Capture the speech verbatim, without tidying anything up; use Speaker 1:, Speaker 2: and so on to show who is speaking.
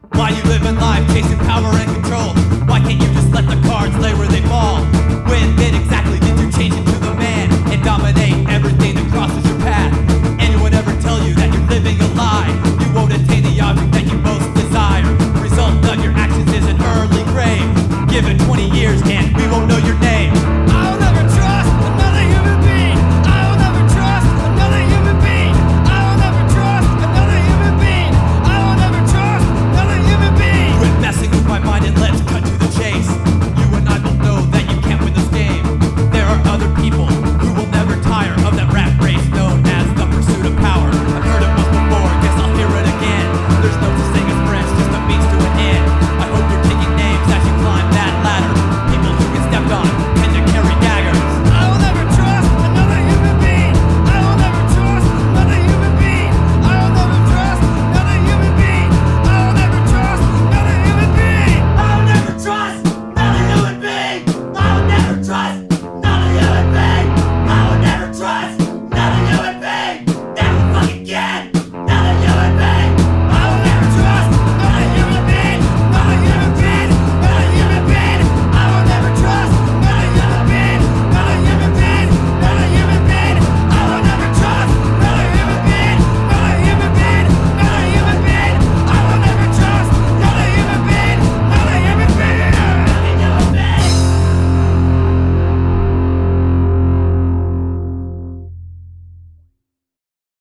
Speaker 1: Why you living life chasing power and control? Why can't you just let the cards lay where they fall? When did exactly